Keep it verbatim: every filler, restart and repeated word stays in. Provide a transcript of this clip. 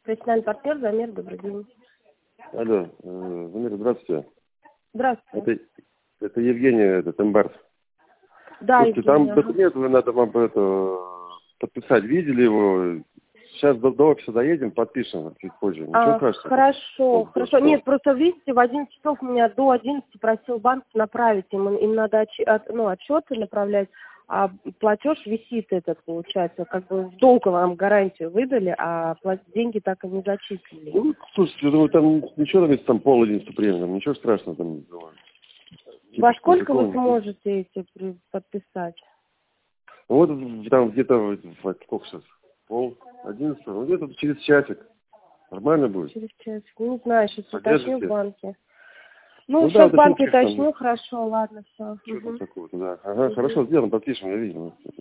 Профессиональный партнер, Замер, добрый день. Алло, э, Замир, здравствуйте. Здравствуйте. Это, это Евгения, это Тембарс. Да, Слушайте, там Евгения, ага. документы надо вам это, подписать. Видели его? Сейчас до, до офиса доедем, подпишем чуть позже. Ничего А, страшного. хорошо, Вот, хорошо. что? Нет, просто видите, в одиннадцать часов меня до одиннадцати просил банк направить. Им, им надо отч, от, ну, отчеты направлять, а платеж висит этот, получается. Как бы в долг вам гарантию выдали, а плат, деньги так и не зачислили. Ну, слушайте, я думаю, там ничего, там, там пол одиннадцатого примерно, ничего страшного там. Думаю. Во Типа, сколько вы закон. сможете эти при- подписать? Ну, вот в- там где-то, в- в- сколько сейчас, пол одиннадцатого, ну где-то через часик. Нормально будет? Через часик. Не знаю, сейчас уточню в Поддержите? банке. Ну, Ну да, сейчас в уточните, банке что там. уточню, хорошо, ладно, все. Что там такого-то, да. Ага, хорошо, сделаем, подпишем, я видел.